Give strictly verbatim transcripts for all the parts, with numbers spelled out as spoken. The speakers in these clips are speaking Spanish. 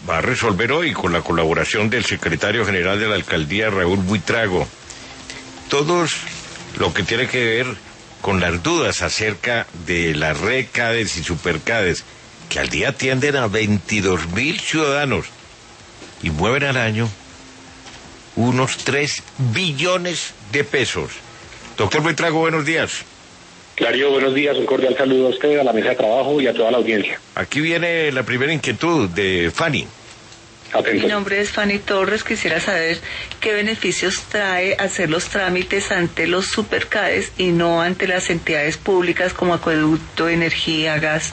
va a resolver hoy con la colaboración del secretario general de la alcaldía, Raúl Buitrago. Todos lo que tiene que ver con las dudas acerca de las red CADES y supercades, que al día atienden a veintidós mil ciudadanos y mueven al año unos tres billones de pesos. Doctor Buitrago, buenos días. Clario, buenos días, un cordial saludo a usted, a la mesa de trabajo y a toda la audiencia. Aquí viene la primera inquietud de Fanny. Atento. Mi nombre es Fanny Torres, quisiera saber qué beneficios trae hacer los trámites ante los supercades y no ante las entidades públicas como acueducto, energía, gas.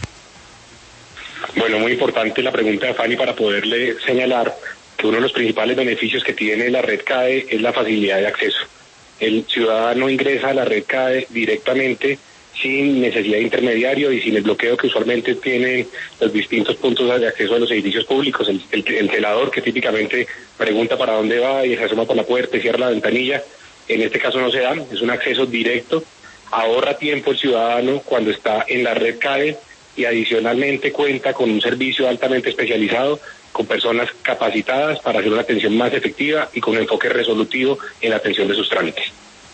Bueno, muy importante la pregunta de Fanny para poderle señalar que uno de los principales beneficios que tiene la red CADE es la facilidad de acceso. El ciudadano ingresa a la red CADE directamente, sin necesidad de intermediario y sin el bloqueo que usualmente tienen los distintos puntos de acceso a los edificios públicos. El, el, el celador que típicamente pregunta para dónde va y se asoma por la puerta y cierra la ventanilla, en este caso no se da, es un acceso directo, ahorra tiempo el ciudadano cuando está en la red CADE y adicionalmente cuenta con un servicio altamente especializado, con personas capacitadas para hacer una atención más efectiva y con un enfoque resolutivo en la atención de sus trámites.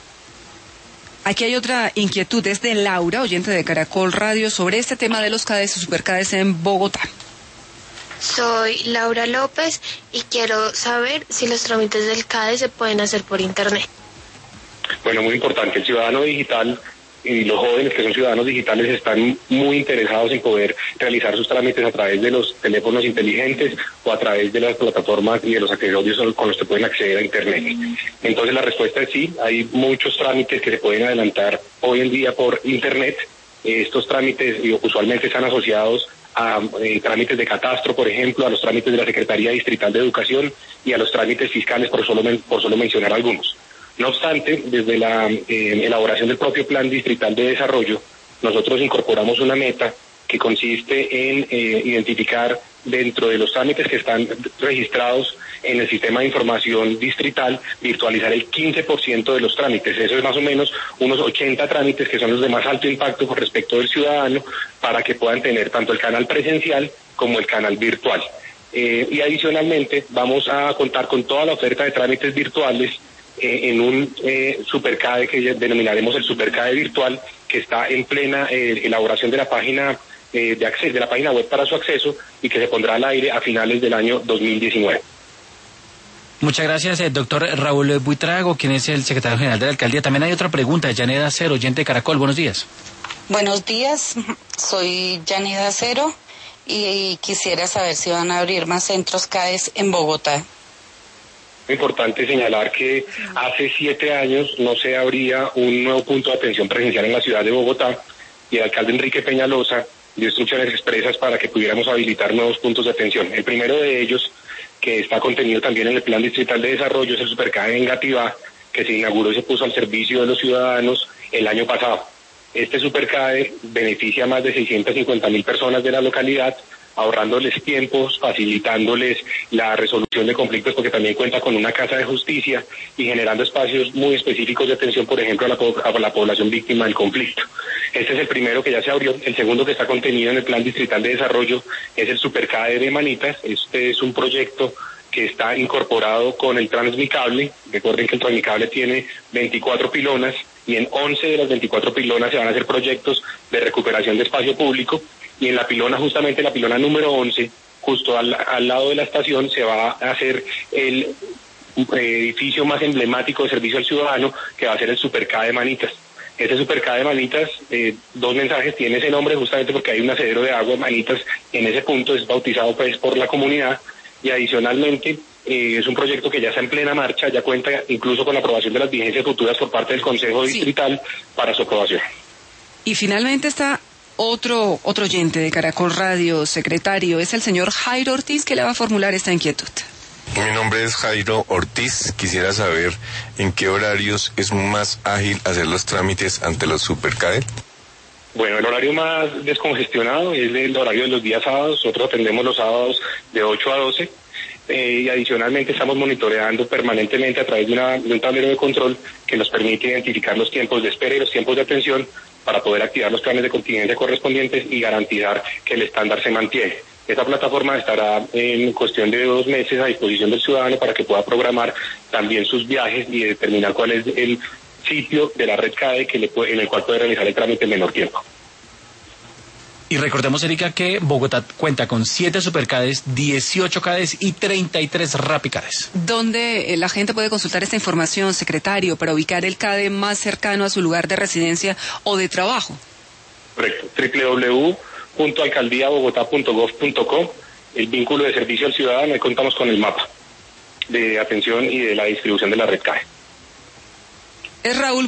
Aquí hay otra inquietud, es de Laura, oyente de Caracol Radio, sobre este tema de los CADES y supercades en Bogotá. Soy Laura López y quiero saber si los trámites del CADE se pueden hacer por internet. Bueno, muy importante, el ciudadano digital y los jóvenes que son ciudadanos digitales están muy interesados en poder realizar sus trámites a través de los teléfonos inteligentes o a través de las plataformas y de los accesorios con los que pueden acceder a internet. Entonces la respuesta es sí, hay muchos trámites que se pueden adelantar hoy en día por internet. Estos trámites usualmente están asociados a eh, trámites de catastro, por ejemplo, a los trámites de la Secretaría Distrital de Educación y a los trámites fiscales, por solo, por solo mencionar algunos. No obstante, desde la eh, elaboración del propio Plan Distrital de Desarrollo, nosotros incorporamos una meta que consiste en eh, identificar dentro de los trámites que están registrados en el sistema de información distrital, virtualizar el quince por ciento de los trámites. Eso es más o menos unos ochenta trámites que son los de más alto impacto con respecto del ciudadano, para que puedan tener tanto el canal presencial como el canal virtual. Eh, y adicionalmente vamos a contar con toda la oferta de trámites virtuales Eh, en un eh, supercade que denominaremos el supercade virtual, que está en plena eh, elaboración de la página eh, de acceso, de la página web para su acceso, y que se pondrá al aire a finales del año dos mil diecinueve. Muchas gracias, eh, doctor Raúl Buitrago, quien es el secretario general de la alcaldía. También hay otra pregunta, Yaneda Cero, oyente de Caracol. Buenos días. Buenos días, soy Yaneda Cero y quisiera saber si van a abrir más centros CADES en Bogotá. Es importante señalar que hace siete años no se abría un nuevo punto de atención presencial en la ciudad de Bogotá, y el alcalde Enrique Peñalosa dio instrucciones expresas para que pudiéramos habilitar nuevos puntos de atención. El primero de ellos, que está contenido también en el Plan Distrital de Desarrollo, es el supercade en Engativá, que se inauguró y se puso al servicio de los ciudadanos el año pasado. Este supercade beneficia a más de seiscientas cincuenta mil personas de la localidad, ahorrándoles tiempos, facilitándoles la resolución de conflictos, porque también cuenta con una casa de justicia, y generando espacios muy específicos de atención, por ejemplo, a la, a la población víctima del conflicto. Este es el primero que ya se abrió. El segundo, que está contenido en el Plan Distrital de Desarrollo, es el supercade de Manitas. Este es un proyecto que está incorporado con el Transmicable. Recuerden que el Transmicable tiene veinticuatro pilonas, y en once de las veinticuatro pilonas se van a hacer proyectos de recuperación de espacio público. Y en la pilona, justamente la pilona número once, justo al, al lado de la estación, se va a hacer el edificio más emblemático de servicio al ciudadano, que va a ser el supercade de Manitas. Este supercade de Manitas, eh, dos mensajes, tiene ese nombre justamente porque hay un acedero de agua de Manitas en ese punto, es bautizado pues por la comunidad, y adicionalmente eh, es un proyecto que ya está en plena marcha, ya cuenta incluso con la aprobación de las vigencias futuras por parte del Consejo Distrital sí. para su aprobación. Y finalmente está Otro, otro oyente de Caracol Radio, secretario, es el señor Jairo Ortiz, que le va a formular esta inquietud. Mi nombre es Jairo Ortiz. Quisiera saber en qué horarios es más ágil hacer los trámites ante los supercade. Bueno, el horario más descongestionado es el horario de los días sábados. Nosotros atendemos los sábados de ocho a doce. Eh, y adicionalmente estamos monitoreando permanentemente a través de, una, de un tablero de control que nos permite identificar los tiempos de espera y los tiempos de atención, para poder activar los planes de contingencia correspondientes y garantizar que el estándar se mantiene. Esta plataforma estará en cuestión de dos meses a disposición del ciudadano para que pueda programar también sus viajes y determinar cuál es el sitio de la red CADE que le puede, en el cual puede realizar el trámite en menor tiempo. Y recordemos, Erika, que Bogotá cuenta con siete supercades, dieciocho CADES y treinta y tres RapiCADES. ¿Dónde la gente puede consultar esta información, secretario, para ubicar el CADE más cercano a su lugar de residencia o de trabajo? Correcto, doble u doble u doble u punto alcaldía bogotá punto gov punto co, el vínculo de servicio al ciudadano, ahí contamos con el mapa de atención y de la distribución de la red CADE. Es Raúl